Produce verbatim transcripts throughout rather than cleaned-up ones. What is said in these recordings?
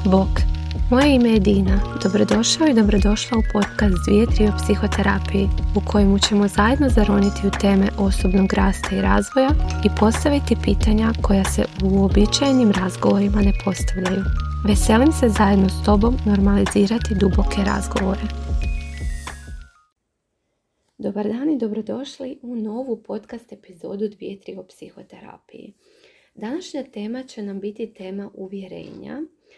Bok, moje ime je Dina. Dobrodošao i dobrodošla u podcast Dvije tri o psihoterapiji, u kojemu ćemo zajedno zaroniti u teme osobnog rasta i razvoja i postaviti pitanja koja se u uobičajenim razgovorima ne postavljaju. Veselim se zajedno s tobom normalizirati duboke razgovore. Dobar dan i dobrodošli u novu podcast epizodu Dvije tri o psihoterapiji. Današnja tema će nam biti tema uvjerenja.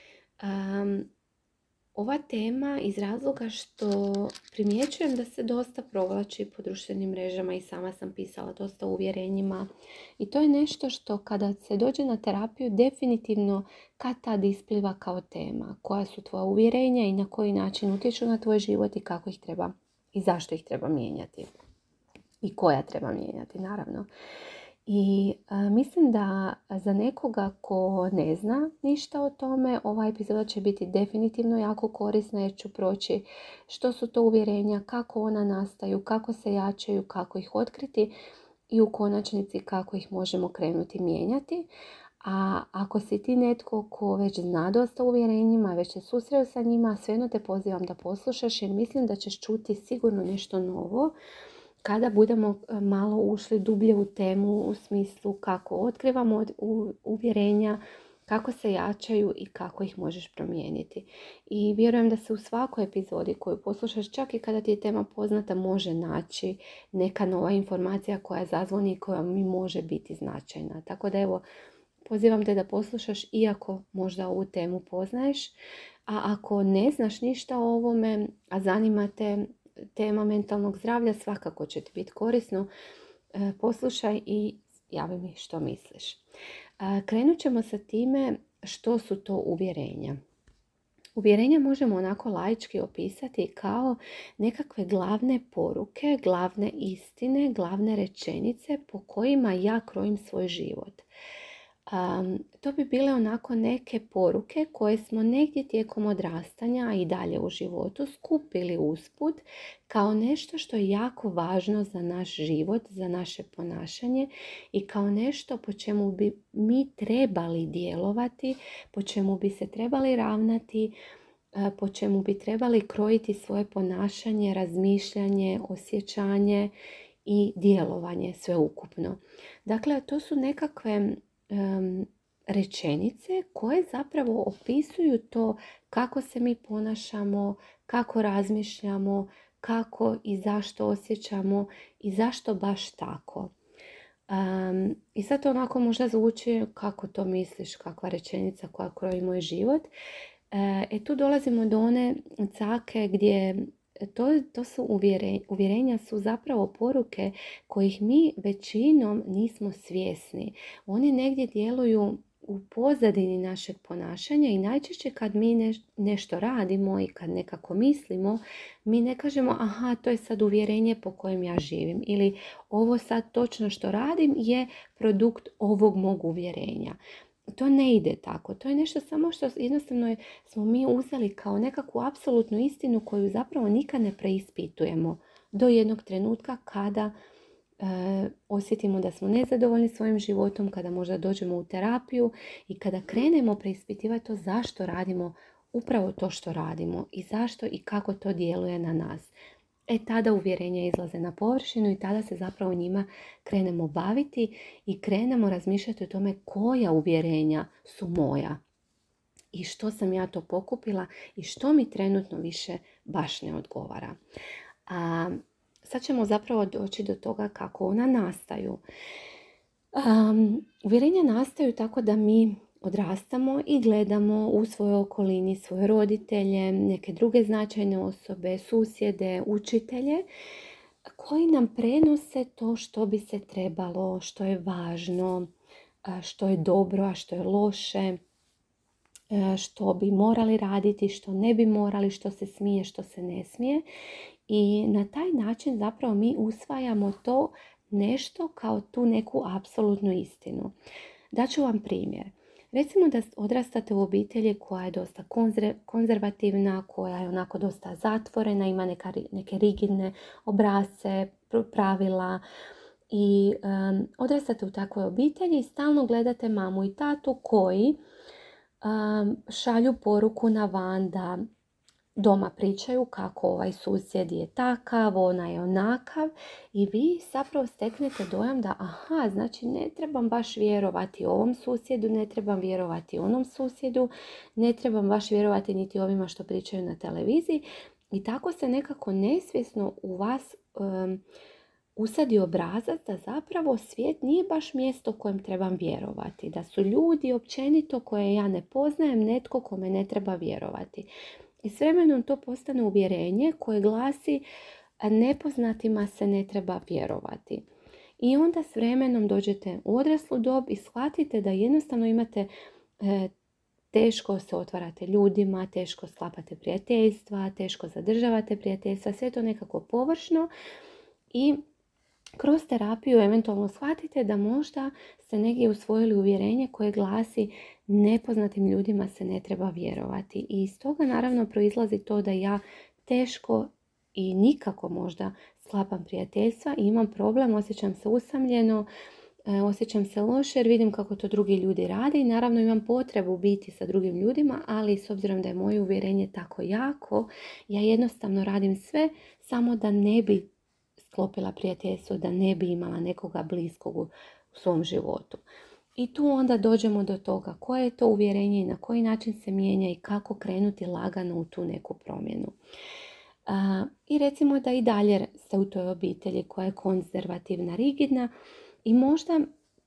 Um, ova tema iz razloga što primjećujem da se dosta provlači po društvenim mrežama i sama sam pisala dosta o uvjerenjima i to je nešto što kada se dođe na terapiju definitivno kad tad ispliva kao tema. Koja su tvoja uvjerenja i na koji način utječu na tvoj život i kako ih treba i zašto ih treba mijenjati i koja treba mijenjati, naravno. I a, mislim da za nekoga ko ne zna ništa o tome, ova epizoda će biti definitivno jako korisna jer ću proći što su to uvjerenja, kako ona nastaju, kako se jačaju, kako ih otkriti i u konačnici kako ih možemo krenuti mijenjati. A ako si ti netko ko već zna dosta o uvjerenjima, već se susreo sa njima, svejedno te pozivam da poslušaš jer mislim da ćeš čuti sigurno nešto novo kada budemo malo ušli dublje u temu u smislu kako otkrivamo uvjerenja, kako se jačaju i kako ih možeš promijeniti. I vjerujem da se u svakoj epizodi koju poslušaš, čak i kada ti je tema poznata, može naći neka nova informacija koja zazvoni i koja mi može biti značajna. Tako da evo, pozivam te da poslušaš iako možda ovu temu poznaješ, a ako ne znaš ništa o ovome, a zanima te tema mentalnog zdravlja, svakako će ti biti korisno. Poslušaj i javi mi što misliš. Krenut ćemo sa time što su to uvjerenja. Uvjerenja možemo onako laički opisati kao nekakve glavne poruke, glavne istine, glavne rečenice po kojima ja krojim svoj život. Um, to bi bile onako neke poruke koje smo negdje tijekom odrastanja i dalje u životu skupili usput kao nešto što je jako važno za naš život, za naše ponašanje i kao nešto po čemu bi mi trebali djelovati, po čemu bi se trebali ravnati, po čemu bi trebali krojiti svoje ponašanje, razmišljanje, osjećanje i djelovanje sveukupno. Dakle, to su nekakve Um, rečenice koje zapravo opisuju to kako se mi ponašamo, kako razmišljamo, kako i zašto osjećamo i zašto baš tako. Um, I sad to onako možda zvuči kako to misliš, kakva rečenica koja kroji moj život. E, e tu dolazimo do one cake gdje To, to su uvjerenja, uvjerenja su zapravo poruke kojih mi većinom nismo svjesni. Oni negdje djeluju u pozadini našeg ponašanja i najčešće kad mi ne, nešto radimo i kad nekako mislimo, mi ne kažemo aha, to je sad uvjerenje po kojem ja živim ili ovo sad točno što radim je produkt ovog mog uvjerenja. To ne ide tako. To je nešto samo što jednostavno je, smo mi uzeli kao nekakvu apsolutnu istinu koju zapravo nikad ne preispitujemo do jednog trenutka kada e, osjetimo da smo nezadovoljni svojim životom, kada možda dođemo u terapiju i kada krenemo preispitivati to zašto radimo upravo to što radimo i zašto i kako to djeluje na nas. E tada uvjerenja izlaze na površinu i tada se zapravo njima krenemo baviti i krenemo razmišljati o tome koja uvjerenja su moja i što sam ja to pokupila i što mi trenutno više baš ne odgovara. A sad ćemo zapravo doći do toga kako ona nastaju. Um, uvjerenja nastaju tako da mi odrastamo i gledamo u svojoj okolini svoje roditelje, neke druge značajne osobe, susjede, učitelje koji nam prenose to što bi se trebalo, što je važno, što je dobro, a što je loše, što bi morali raditi, što ne bi morali, što se smije, što se ne smije. I na taj način zapravo mi usvajamo to nešto kao tu neku apsolutnu istinu. Daću vam primjer. Recimo da odrastate u obitelji koja je dosta konzervativna, koja je onako dosta zatvorena, ima neka, neke rigidne obrasce, pravila i um, odrastate u takvoj obitelji i stalno gledate mamu i tatu koji um, šalju poruku na van da doma pričaju kako ovaj susjed je takav, ona je onakav i vi zapravo steknete dojam da aha, znači ne trebam baš vjerovati ovom susjedu, ne trebam vjerovati onom susjedu, ne trebam baš vjerovati niti ovima što pričaju na televiziji i tako se nekako nesvjesno u vas um, usadi obrazac da zapravo svijet nije baš mjesto kojem trebam vjerovati, da su ljudi općenito koje ja ne poznajem netko kome ne treba vjerovati. I s vremenom to postane uvjerenje koje glasi nepoznatima se ne treba vjerovati. I onda s vremenom dođete u odraslu dob i shvatite da jednostavno imate e, teško se otvarate ljudima, teško sklapate prijateljstva, teško zadržavate prijateljstva, sve to nekako površno i kroz terapiju eventualno shvatite da možda ste negdje usvojili uvjerenje koje glasi nepoznatim ljudima se ne treba vjerovati. I iz toga naravno proizlazi to da ja teško i nikako možda sklapam prijateljstva i imam problem, osjećam se usamljeno, osjećam se loše jer vidim kako to drugi ljudi rade i naravno imam potrebu biti sa drugim ljudima, ali s obzirom da je moje uvjerenje tako jako, ja jednostavno radim sve samo da ne bi sklopila prijateljstvo, da ne bi imala nekoga bliskog u svom životu. I tu onda dođemo do toga koje je to uvjerenje i na koji način se mijenja i kako krenuti lagano u tu neku promjenu. Uh, I recimo da i dalje ste u toj obitelji koja je konzervativna, rigidna i možda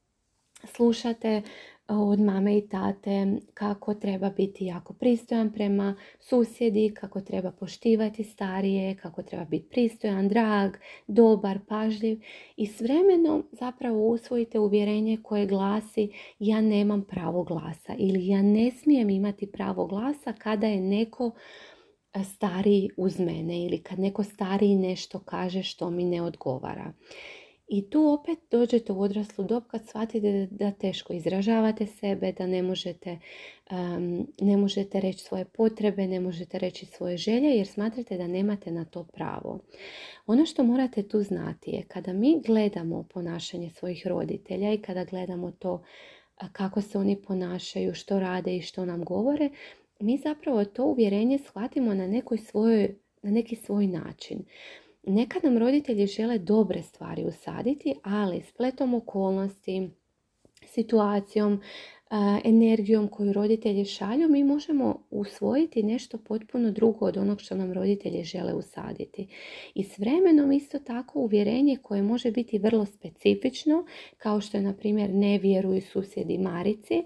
slušate od mame i tate kako treba biti jako pristojan prema susjedi, kako treba poštivati starije, kako treba biti pristojan, drag, dobar, pažljiv i s vremenom zapravo usvojite uvjerenje koje glasi ja nemam pravo glasa ili ja ne smijem imati pravo glasa kada je neko stariji uz mene ili kad neko stariji nešto kaže što mi ne odgovara. I tu opet dođete u odraslu dob kad shvatite da teško izražavate sebe, da ne možete, um, ne možete reći svoje potrebe, ne možete reći svoje želje jer smatrate da nemate na to pravo. Ono što morate tu znati je kada mi gledamo ponašanje svojih roditelja i kada gledamo to kako se oni ponašaju, što rade i što nam govore, mi zapravo to uvjerenje shvatimo na, nekoj svojoj, na neki svoj način. Nekad nam roditelji žele dobre stvari usaditi, ali spletom okolnosti, situacijom, energijom koju roditelji šalju, mi možemo usvojiti nešto potpuno drugo od onog što nam roditelji žele usaditi. I s vremenom isto tako uvjerenje koje može biti vrlo specifično, kao što je na primjer ne vjeruju susjedi Marici,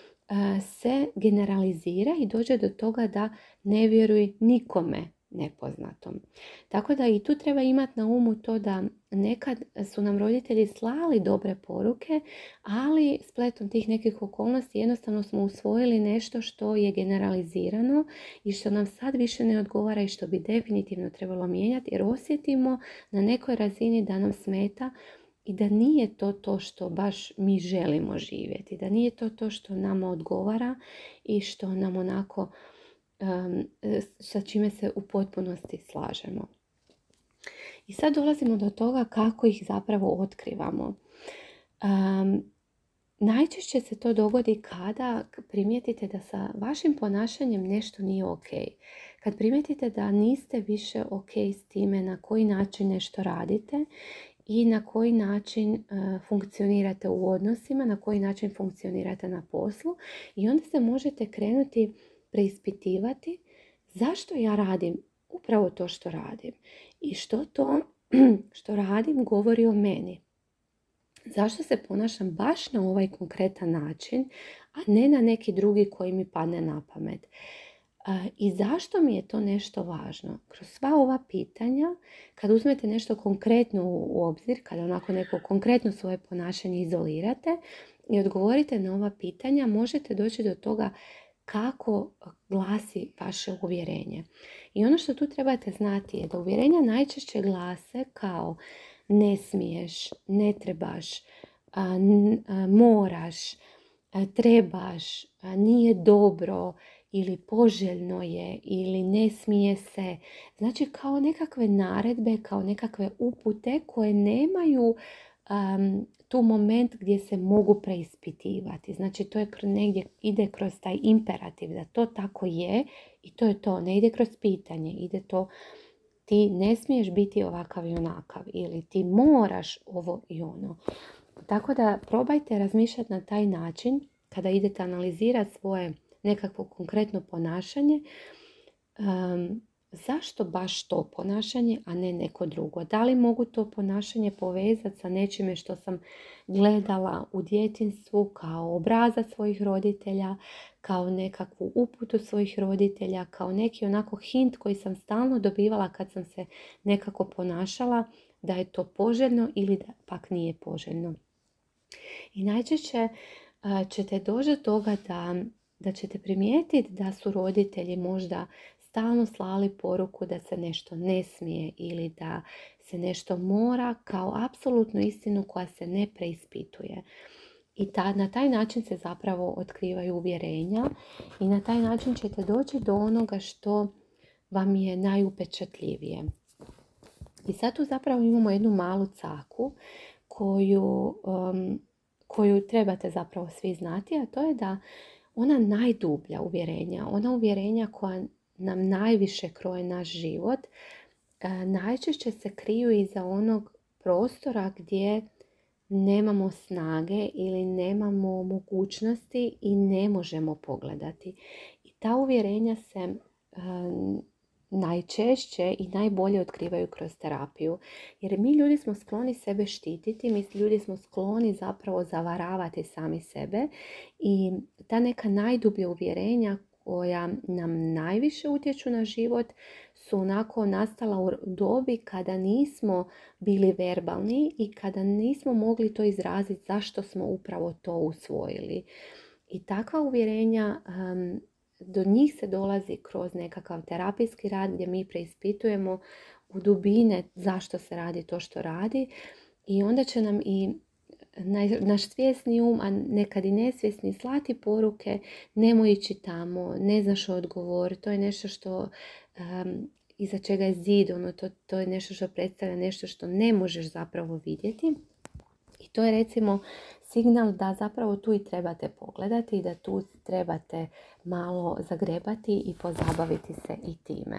se generalizira i dođe do toga da ne vjeruj nikome nepoznatom. Tako da i tu treba imati na umu to da nekad su nam roditelji slali dobre poruke, ali spletom tih nekih okolnosti jednostavno smo usvojili nešto što je generalizirano i što nam sad više ne odgovara i što bi definitivno trebalo mijenjati jer osjetimo na nekoj razini da nam smeta i da nije to to što baš mi želimo živjeti, da nije to to što nama odgovara i što nam onako Um, sa čime se u potpunosti slažemo. I sad dolazimo do toga kako ih zapravo otkrivamo. Um, najčešće se to dogodi kada primijetite da sa vašim ponašanjem nešto nije ok. Kad primijetite da niste više ok s time na koji način nešto radite i na koji način uh, funkcionirate u odnosima, na koji način funkcionirate na poslu i onda se možete krenuti preispitivati zašto ja radim upravo to što radim i što to što radim govori o meni. Zašto se ponašam baš na ovaj konkretan način, a ne na neki drugi koji mi padne na pamet. I zašto mi je to nešto važno? Kroz sva ova pitanja, kad uzmete nešto konkretno u obzir, kada onako neko konkretno svoje ponašanje izolirate i odgovorite na ova pitanja, možete doći do toga kako glasi vaše uvjerenje. I ono što tu trebate znati je da uvjerenja najčešće glase kao ne smiješ, ne trebaš, a, a, moraš, a, trebaš, a, nije dobro ili poželjno je ili ne smije se. Znači kao nekakve naredbe, kao nekakve upute koje nemaju um, tu moment gdje se mogu preispitivati. Znači to je negdje ide kroz taj imperativ da to tako je i to je to. Ne ide kroz pitanje, ide to ti ne smiješ biti ovakav i onakav ili ti moraš ovo i ono. Tako da probajte razmišljati na taj način kada idete analizirati svoje nekakvo konkretno ponašanje. Um, zašto baš to ponašanje, a ne neko drugo? Da li mogu to ponašanje povezati sa nečime što sam gledala u djetinjstvu kao obrazac svojih roditelja, kao nekakvu uputu svojih roditelja, kao neki onako hint koji sam stalno dobivala kad sam se nekako ponašala, da je to poželjno ili da pak nije poželjno. I najčešće uh, ćete doći do toga da, da ćete primijetiti da su roditelji možda stalno slali poruku da se nešto ne smije ili da se nešto mora kao apsolutnu istinu koja se ne preispituje. I ta, na taj način se zapravo otkrivaju uvjerenja i na taj način ćete doći do onoga što vam je najupečatljivije. I sad tu zapravo imamo jednu malu caku koju, um, koju trebate zapravo svi znati, a to je da ona najdublja uvjerenja, ona uvjerenja koja nam najviše kroje naš život, najčešće se kriju iza onog prostora gdje nemamo snage ili nemamo mogućnosti i ne možemo pogledati. I ta uvjerenja se um, najčešće i najbolje otkrivaju kroz terapiju. Jer mi ljudi smo skloni sebe štititi, mi ljudi smo skloni zapravo zavaravati sami sebe i ta neka najdublja uvjerenja koja nam najviše utječu na život su onako nastala u dobi kada nismo bili verbalni i kada nismo mogli to izraziti zašto smo upravo to usvojili. I takva uvjerenja, um, do njih se dolazi kroz nekakav terapijski rad gdje mi preispitujemo u dubine zašto se radi to što radi i onda će nam i naš svjesni um, a nekad i nesvjesni, slati poruke, nemoj ići tamo, ne znaš odgovor, to je nešto što um, iza čega je zid, ono, to, to je nešto što predstavlja nešto što ne možeš zapravo vidjeti. I to je recimo signal da zapravo tu i trebate pogledati i da tu trebate malo zagrebati i pozabaviti se i time.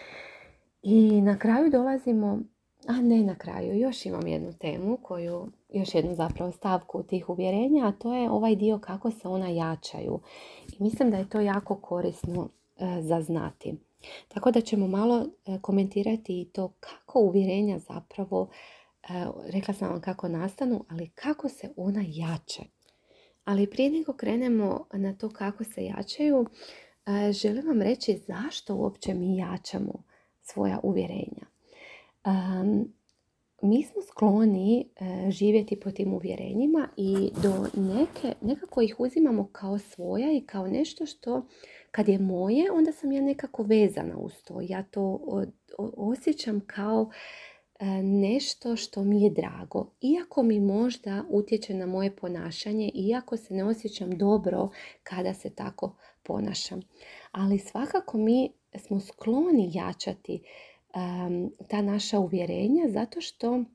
I na kraju dolazimo, a ne na kraju, još imam jednu temu koju, još jednu zapravo stavku tih uvjerenja, a to je ovaj dio kako se ona jačaju. I mislim da je to jako korisno e, za znati. Tako da ćemo malo e, komentirati i to kako uvjerenja zapravo, e, rekla sam vam kako nastanu, ali kako se ona jača. Ali prije nego krenemo na to kako se jačaju, e, želim vam reći zašto uopće mi jačamo svoja uvjerenja. Um, mi smo skloni e, živjeti po tim uvjerenjima i do neke, nekako ih uzimamo kao svoja i kao nešto što kad je moje, onda sam ja nekako vezana uz to. Ja to o, o, osjećam kao e, nešto što mi je drago. Iako mi možda utječe na moje ponašanje, iako se ne osjećam dobro kada se tako ponašam. Ali svakako mi smo skloni jačati Um, ta naša uvjerenja zato što uh,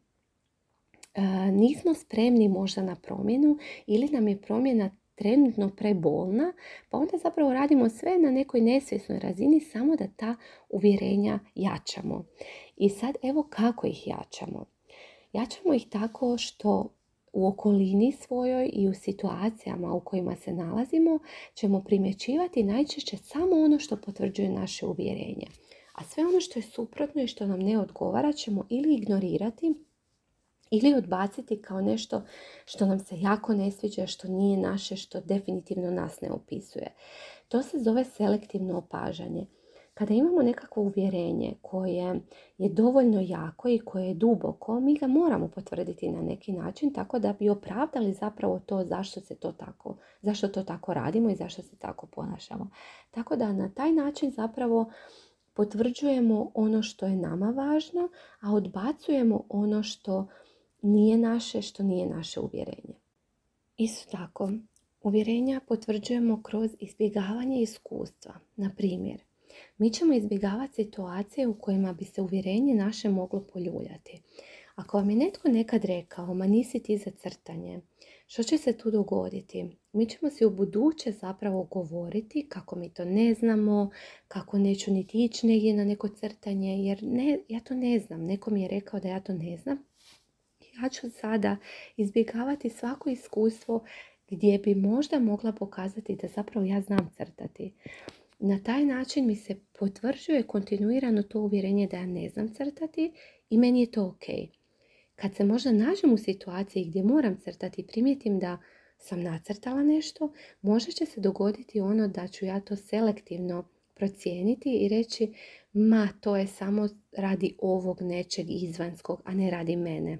nismo spremni možda na promjenu ili nam je promjena trenutno prebolna, pa onda zapravo radimo sve na nekoj nesvjesnoj razini samo da ta uvjerenja jačamo. I sad evo kako ih jačamo. Jačamo ih tako što u okolini svojoj i u situacijama u kojima se nalazimo ćemo primjećivati najčešće samo ono što potvrđuje naše uvjerenje. A sve ono što je suprotno i što nam ne odgovara ćemo ili ignorirati ili odbaciti kao nešto što nam se jako ne sviđa, što nije naše, što definitivno nas ne opisuje. To se zove selektivno opažanje. Kada imamo nekakvo uvjerenje koje je dovoljno jako i koje je duboko, mi ga moramo potvrditi na neki način tako da bi opravdali zapravo to zašto se to tako, zašto to tako radimo i zašto se tako ponašamo. Tako da na taj način zapravo potvrđujemo ono što je nama važno, a odbacujemo ono što nije naše, što nije naše uvjerenje. Isto tako, uvjerenja potvrđujemo kroz izbjegavanje iskustva. Na primjer, mi ćemo izbjegavati situacije u kojima bi se uvjerenje naše moglo poljuljati. Ako vam je netko nekad rekao, ma nisi ti za crtanje, što će se tu dogoditi? Mi ćemo si u buduće zapravo govoriti kako mi to ne znamo, kako neću niti ići negdje na neko crtanje, jer ne, ja to ne znam. Neko mi je rekao da ja to ne znam. Ja ću sada izbjegavati svako iskustvo gdje bi možda mogla pokazati da zapravo ja znam crtati. Na taj način mi se potvrđuje kontinuirano to uvjerenje da ja ne znam crtati i meni je to ok. Kad se možda nađem u situaciji gdje moram crtati i primijetim da sam nacrtala nešto, možda će se dogoditi ono da ću ja to selektivno procijeniti i reći ma to je samo radi ovog nečeg izvanjskog, a ne radi mene.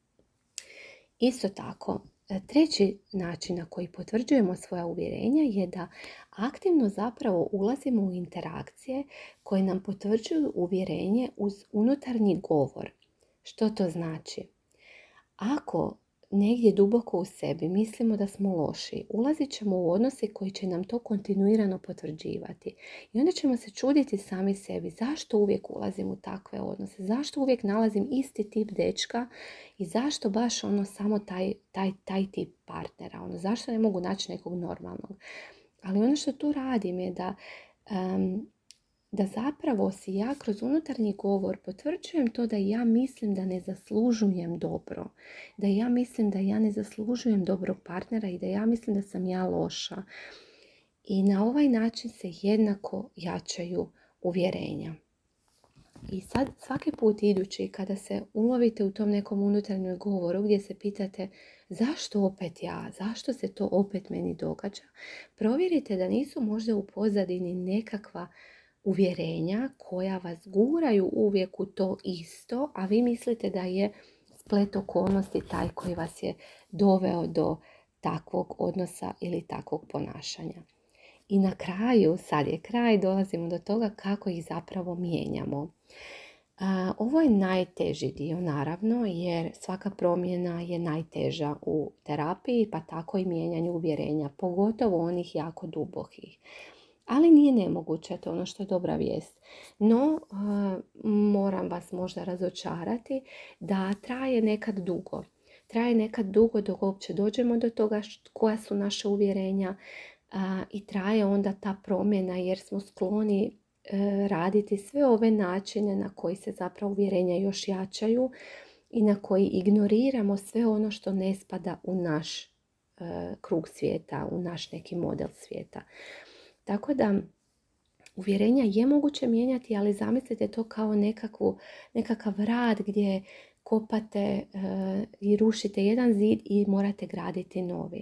Isto tako, treći način na koji potvrđujemo svoja uvjerenja je da aktivno zapravo ulazimo u interakcije koje nam potvrđuju uvjerenje uz unutarnji govor. Što to znači? Ako negdje duboko u sebi mislimo da smo loši, ulazit ćemo u odnose koji će nam to kontinuirano potvrđivati. I onda ćemo se čuditi sami sebi zašto uvijek ulazim u takve odnose, zašto uvijek nalazim isti tip dečka i zašto baš ono samo taj, taj, taj tip partnera, ono, zašto ne mogu naći nekog normalnog. Ali ono što tu radim je da... Um, da zapravo si ja kroz unutarnji govor potvrđujem to da ja mislim da ne zaslužujem dobro, da ja mislim da ja ne zaslužujem dobrog partnera i da ja mislim da sam ja loša. I na ovaj način se jednako jačaju uvjerenja. I sad svaki put idući kada se ulovite u tom nekom unutarnjem govoru gdje se pitate zašto opet ja, zašto se to opet meni događa, provjerite da nisu možda u pozadini nekakva uvjerenja koja vas guraju uvijek u to isto, a vi mislite da je splet okolnosti taj koji vas je doveo do takvog odnosa ili takvog ponašanja. I na kraju, sad je kraj, dolazimo do toga kako ih zapravo mijenjamo. A, ovo je najteži dio naravno, jer svaka promjena je najteža u terapiji, pa tako i mijenjanju uvjerenja, pogotovo onih jako dubokih. Ali nije nemoguće, to je ono što je dobra vijest. No, uh, moram vas možda razočarati da traje nekad dugo. Traje nekad dugo dok uopće dođemo do toga št, koja su naše uvjerenja uh, i traje onda ta promjena jer smo skloni uh, raditi sve ove načine na koji se zapravo uvjerenja još jačaju i na koji ignoriramo sve ono što ne spada u naš uh, krug svijeta, u naš neki model svijeta. Tako da uvjerenja je moguće mijenjati, ali zamislite to kao nekakvu, nekakav rad gdje kopate e, i rušite jedan zid i morate graditi novi.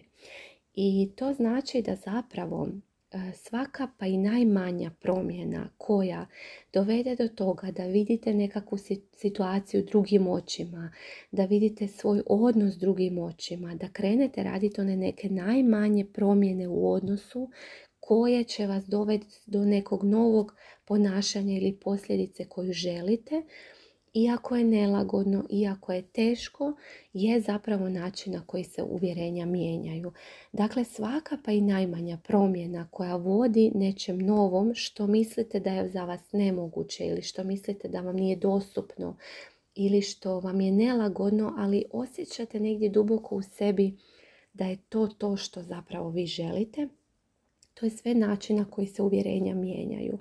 I to znači da zapravo e, svaka pa i najmanja promjena koja dovede do toga da vidite nekakvu situaciju drugim očima, da vidite svoj odnos drugim očima, da krenete raditi one neke najmanje promjene u odnosu koje će vas dovesti do nekog novog ponašanja ili posljedice koju želite, iako je nelagodno, iako je teško, je zapravo način na koji se uvjerenja mijenjaju. Dakle, svaka pa i najmanja promjena koja vodi nečem novom što mislite da je za vas nemoguće ili što mislite da vam nije dostupno ili što vam je nelagodno, ali osjećate negdje duboko u sebi da je to to što zapravo vi želite. To je sve način na koji se uvjerenja mijenjaju.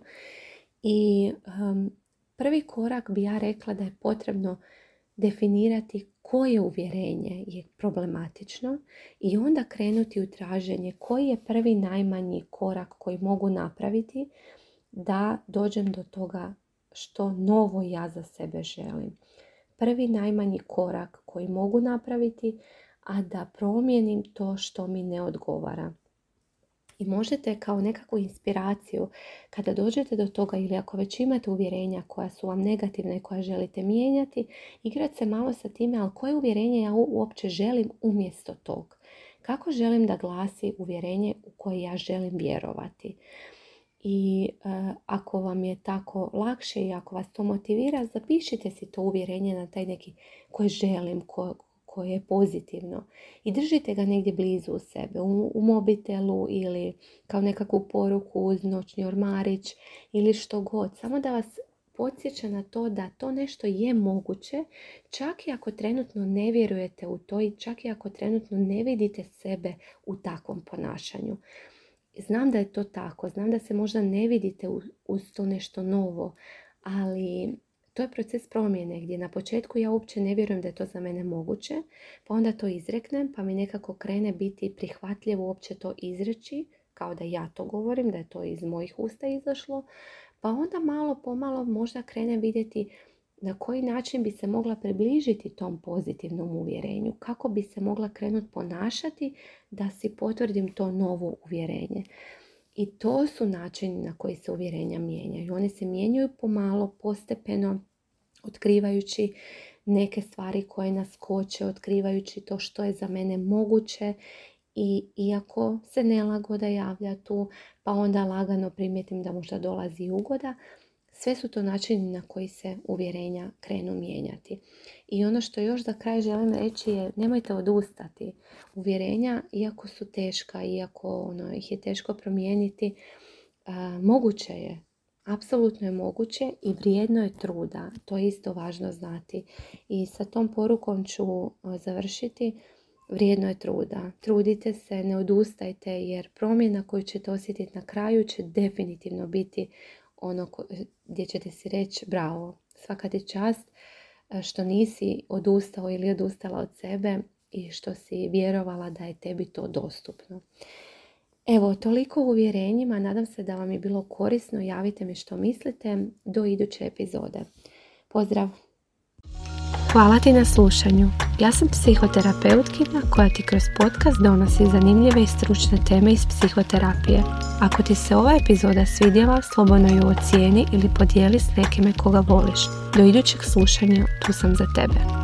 I um, prvi korak bi ja rekla da je potrebno definirati koje uvjerenje je problematično i onda krenuti u traženje koji je prvi najmanji korak koji mogu napraviti da dođem do toga što novo ja za sebe želim. Prvi najmanji korak koji mogu napraviti, a da promijenim to što mi ne odgovara. I možete kao nekakvu inspiraciju kada dođete do toga ili ako već imate uvjerenja koja su vam negativna i koja želite mijenjati, igrati se malo sa time, ali koje uvjerenje ja uopće želim umjesto tog. Kako želim da glasi uvjerenje u koje ja želim vjerovati. I e, ako vam je tako lakše i ako vas to motivira, zapišite si to uvjerenje na taj neki koje želim, ko, koje je pozitivno i držite ga negdje blizu u sebe, u, u mobitelu ili kao nekakvu poruku uz noćni ormarić ili što god. Samo da vas podsjeća na to da to nešto je moguće, čak i ako trenutno ne vjerujete u to i čak i ako trenutno ne vidite sebe u takvom ponašanju. Znam da je to tako, znam da se možda ne vidite uz to nešto novo, ali to je proces promjene gdje na početku ja uopće ne vjerujem da je to za mene moguće, pa onda to izreknem, pa mi nekako krene biti prihvatljivo uopće to izreći, kao da ja to govorim, da je to iz mojih usta izašlo, pa onda malo pomalo možda krenem vidjeti na koji način bi se mogla približiti tom pozitivnom uvjerenju, kako bi se mogla krenuti ponašati da si potvrdim to novo uvjerenje. I to su načini na koji se uvjerenja mijenjaju. One se mijenjaju pomalo, postepeno, otkrivajući neke stvari koje nas koče, otkrivajući to što je za mene moguće. I iako se nelagoda javlja tu, pa onda lagano primijetim da možda dolazi ugoda, sve su to načini na koji se uvjerenja krenu mijenjati. I ono što još za kraj želim reći je, nemojte odustati. Uvjerenja, iako su teška, iako ono, ih je teško promijeniti, a, moguće je. Apsolutno je moguće i vrijedno je truda. To je isto važno znati. I sa tom porukom ću završiti. Vrijedno je truda. Trudite se, ne odustajte, jer promjena koju ćete osjetiti na kraju će definitivno biti ono gdje ćete si reći bravo, svaka ti čast što nisi odustao ili odustala od sebe i što si vjerovala da je tebi to dostupno. Evo, toliko o uvjerenjima. Nadam se da vam je bilo korisno. Javite mi što mislite do iduće epizode. Pozdrav! Hvala ti na slušanju. Ja sam psihoterapeutkinja koja ti kroz podcast donosi zanimljive i stručne teme iz psihoterapije. Ako ti se ova epizoda svidjela, slobodno ju ocijeni ili podijeli s nekime koga voliš. Do idućeg slušanja, tu sam za tebe.